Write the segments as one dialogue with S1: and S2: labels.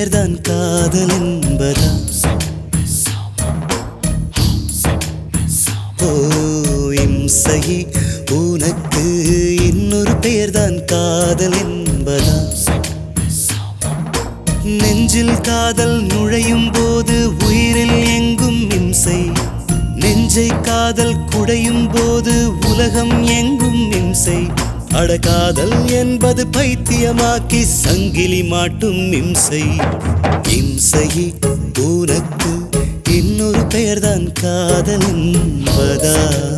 S1: பெயர்தான் காதல் என்பதா? ஓ இம்சையே, உனக்கு இன்னொரு பெயர்தான் காதல் என்பதா? நெஞ்சில் காதல் நுழையும் போது உயிரில் எங்கும் இம்சை, நெஞ்சை காதல் குடையும் போது உலகம் எங்கும் இம்சை. அட காதல் என்பது பைத்தியமாக்கி சங்கிலி மாட்டும் இம்சை. இம்சையே, உனக்கு இன்னொரு பெயர்தான் காதல் என்பதா?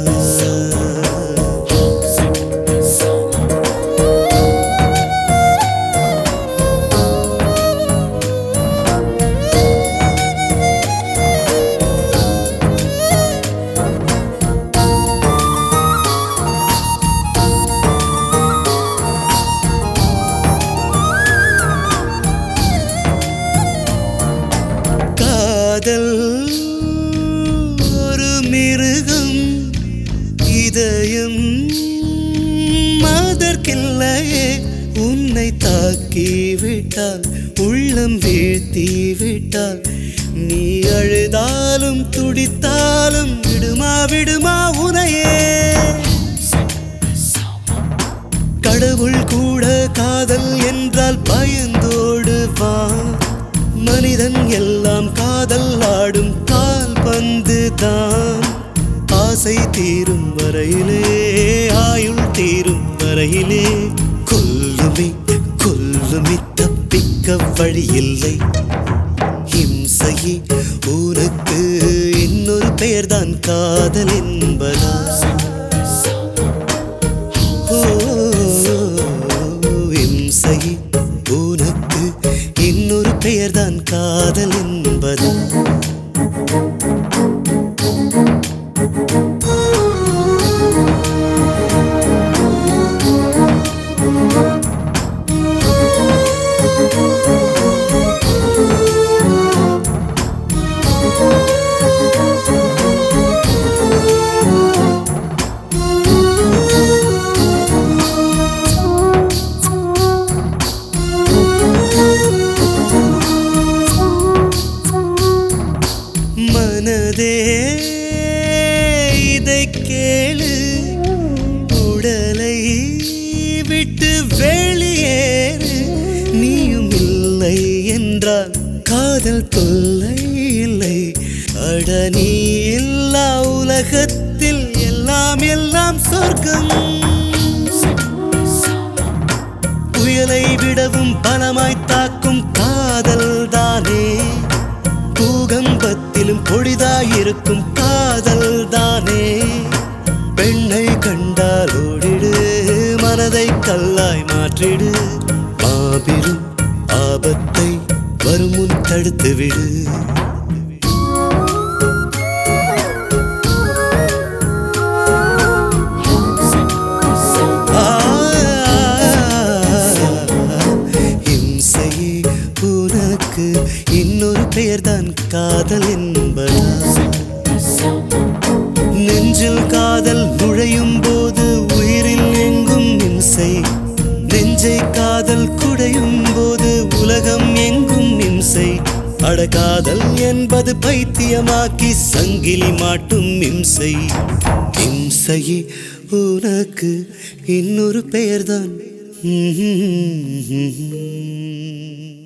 S1: காதல் ஒரு மிருகம், இதயம் அதற்கில்லையே. உன்னை தாக்கிவிட்டால், உள்ளம் வீழ்த்திவிட்டால், நீ அழுதாலும் துடித்தாலும் விடுமா விடுமா உனையே. கடவுள் கூட காதல் என்றால் பயந்தோடுவான். மனிதன் எல்லாம் காதல் ஆடும் கால் பந்து தான். ஆசை தீரும் வரையிலே, ஆயுள் தீரும் வரையிலே, கொல்லுமே கொல்லுமே, தப்பிக்க வழியில்லை. இம்சையே, உனக்கு இன்னொரு பெயர்தான் காதல் என்பதா? ஓ இம்சையே, உனக்கு இன்னொரு பெயர்தான் காதல் என்பதா? மனதே இதை கேளு, உடலை விட்டு வெளியேறு. நீயும் இல்லை என்றால் காதல் தொல்லை இல்லை. அட நீ இல்லா உலகத்தில் எல்லாம் எல்லாம் சொர்க்கம். புயலை விடவும் பலமாய் தாக்கும் காதல் தானே. பூகம்பத்திலும் பொழிதாயிருக்கும் காதல் தானே. பெண்ணை கண்டால் ஓடிடு, மனதை கல்லாய் மாற்றிடு. மாபெரும் ஆபத்தை வரும் முன் தடுத்து விடு. இம்சையே, உனக்கு இன்னொரு பெயர்தான் காதல் என்பதா? நெஞ்சில் காதல் நுழையும் போது உயிரில் எங்கும் இம்சை, நெஞ்சை காதல் குடையும் போது உலகம் எங்கும் இம்சை. அட காதல் என்பது பைத்தியமாக்கி சங்கிலி மாட்டும் இம்சை. இம்சையே, உனக்கு இன்னொரு பெயர்தான்